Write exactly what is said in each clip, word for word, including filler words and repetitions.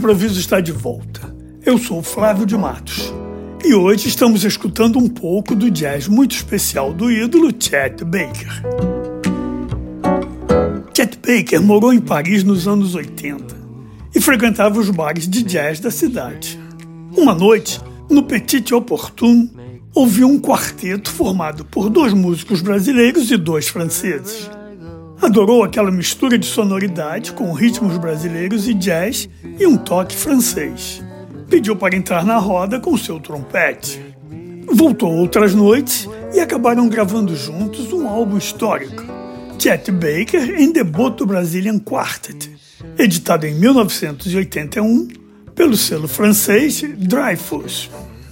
Improviso está de volta. Eu sou Flávio de Matos. E hoje estamos escutando um pouco do jazz muito especial do ídolo Chet Baker. Chet Baker morou em Paris nos anos oitenta e frequentava os bares de jazz da cidade. Uma noite, no Petit Opportun, ouviu um quarteto formado por dois músicos brasileiros e dois franceses. Adorou aquela mistura de sonoridade com ritmos brasileiros e jazz e um toque francês. Pediu para entrar na roda com seu trompete. Voltou outras noites e acabaram gravando juntos um álbum histórico, Chet Baker and the Boto Brazilian Quartet, editado em mil novecentos e oitenta e um pelo selo francês Dreyfus.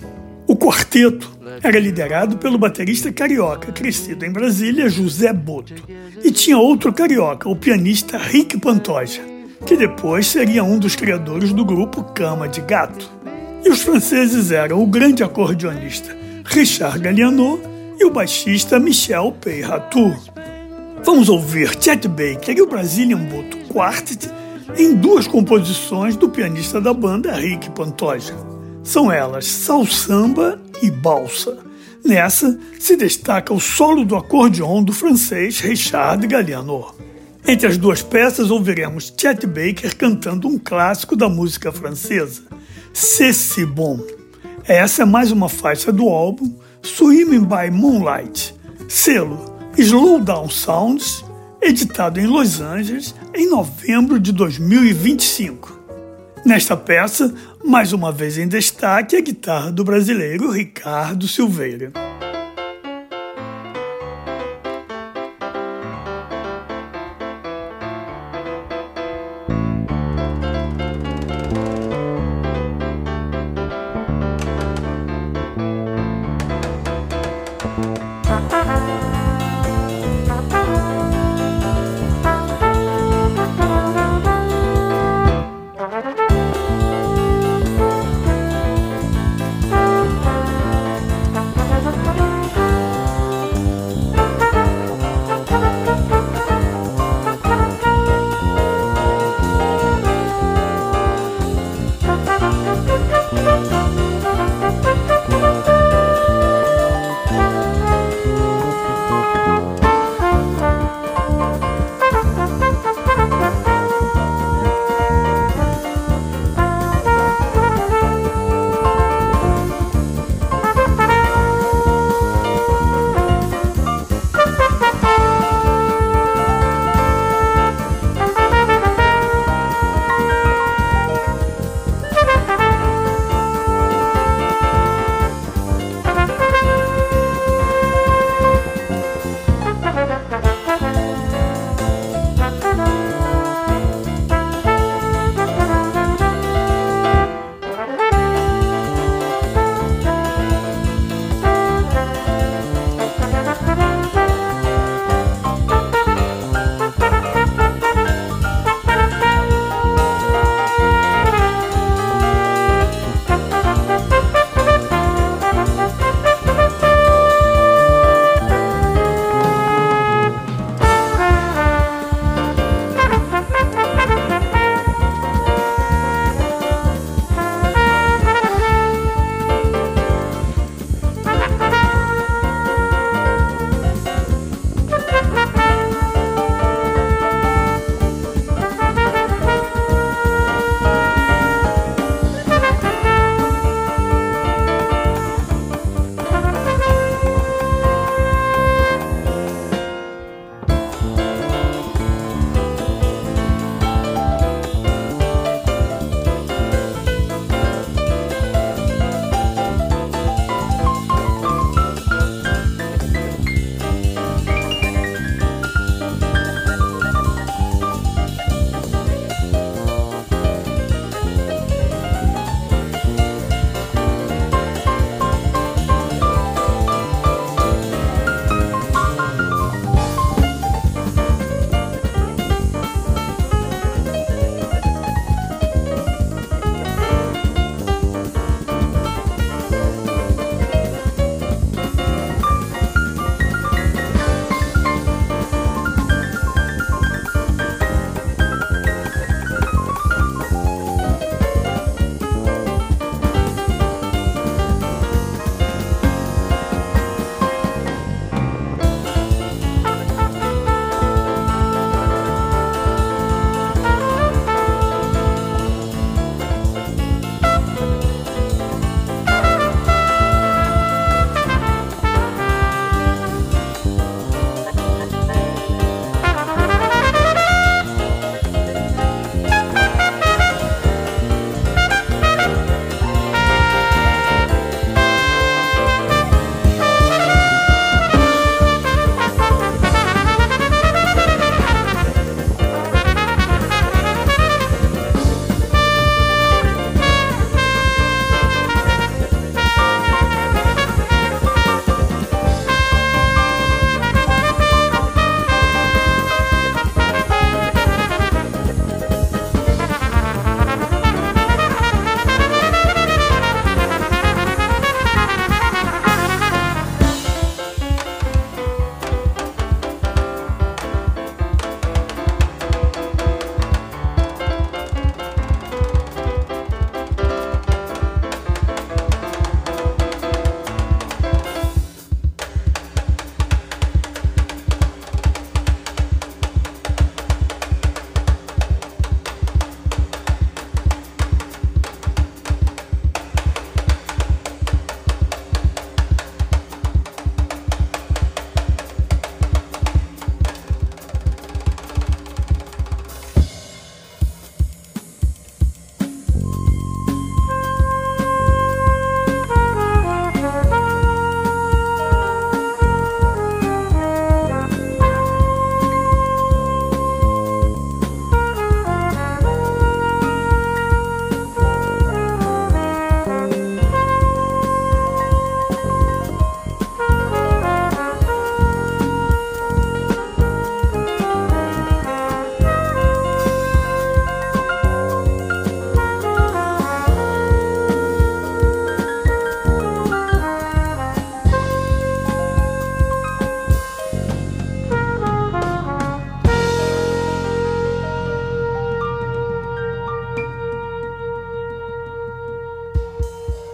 O quarteto era liderado pelo baterista carioca crescido em Brasília, José Boto, e tinha outro carioca, o pianista Rick Pantoja, que depois seria um dos criadores do grupo Cama de Gato. E os franceses eram o grande acordeonista Richard Galliano e o baixista Michel Peyratou. Vamos ouvir Chet Baker e o Brazilian Boto Quartet em duas composições do pianista da banda Rick Pantoja. São elas Salsamba e Balsa. Nessa se destaca o solo do acordeon do francês Richard Galliano. Entre as duas peças ouviremos Chet Baker cantando um clássico da música francesa, C'est si bon. Essa é mais uma faixa do álbum Swimming by Moonlight, selo Slow Down Sounds, editado em Los Angeles em novembro de dois mil e vinte e cinco. Nesta peça, mais uma vez em destaque, a guitarra do brasileiro Ricardo Silveira. Bye.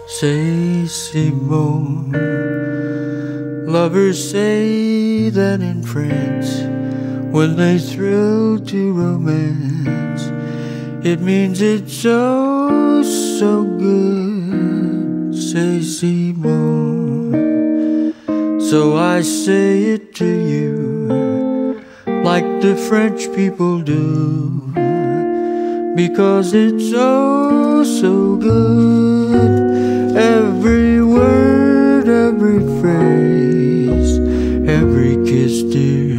Say, Simone, lovers say that in France, when they thrill to romance, it means it's so, so good. Say, Simone, so I say it to you, like the French people do, because it's so, so good. Every word, every phrase, every kiss, dear,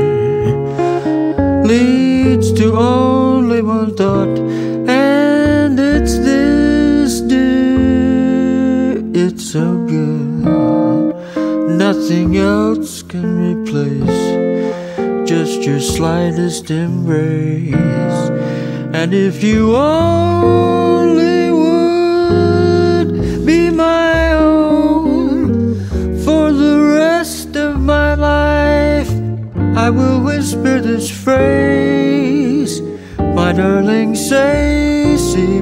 leads to only one thought, and it's this, dear. It's so good, nothing else can replace just your slightest embrace. And if you only would be my own for the rest of my life, I will whisper this phrase, my darling, say,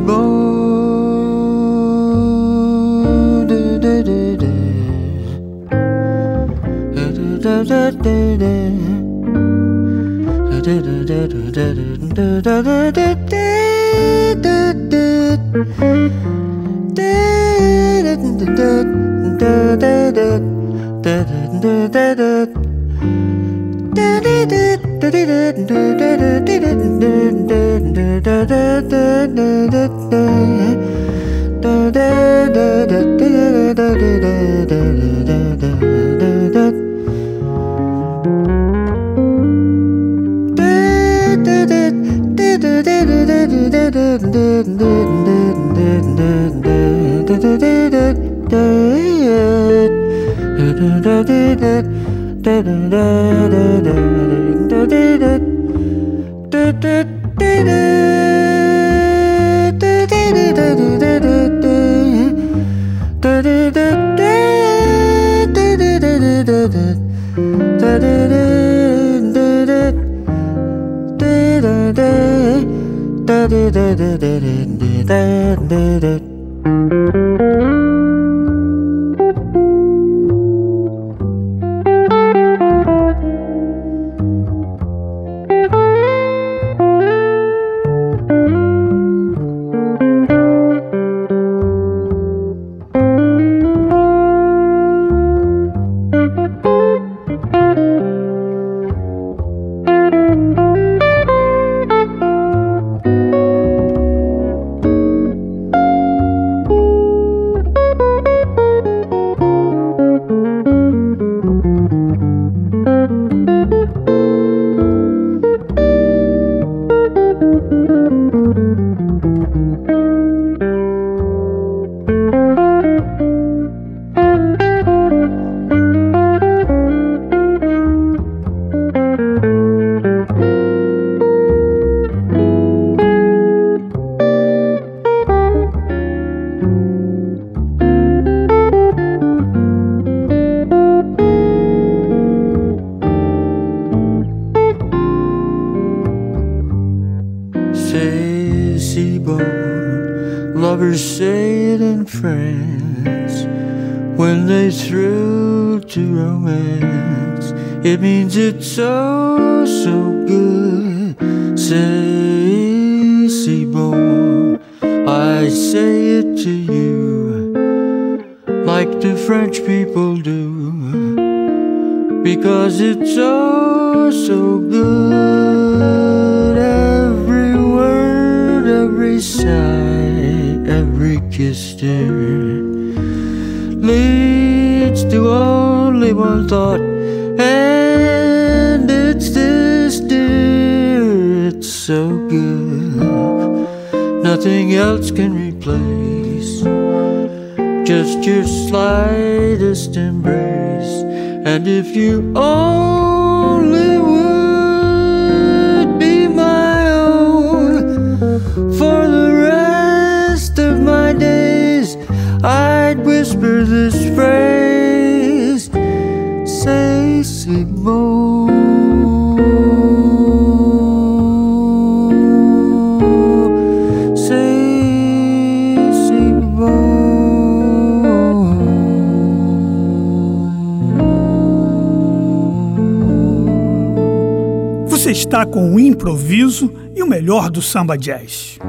Simone. Da, da, da, da, da. Say, Simone, lovers say it in France, when they thrill to romance, it means it's so, so good. Say, Simone, I say it to you, like the French people do, because it's so, so good. Every word, every sigh, every kiss, dear, leads to only one thought, and it's this, dear. It's so good, nothing else can replace just your slightest embrace. And if you only would be my own for the rest of my days, I'd whisper this phrase, say, Simone, say, Simone. está com o improviso e o melhor do samba jazz.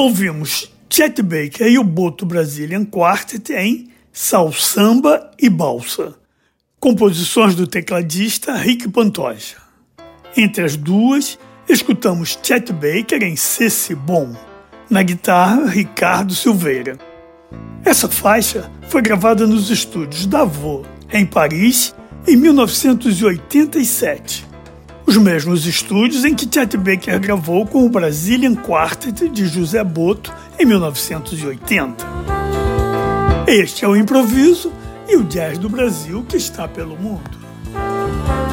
ouvimos Chet Baker e o Boto Brazilian Quartet em Sal Samba e Balsa, composições do tecladista Rick Pantoja. Entre as duas, escutamos Chet Baker em Cê Se Bom, na guitarra Ricardo Silveira. Essa faixa foi gravada nos estúdios Davos, em Paris, em mil novecentos e oitenta e sete. Os mesmos estúdios em que Chet Baker gravou com o Brazilian Quartet de José Boto em mil novecentos e oitenta. Este é o improviso e o jazz do Brasil que está pelo mundo.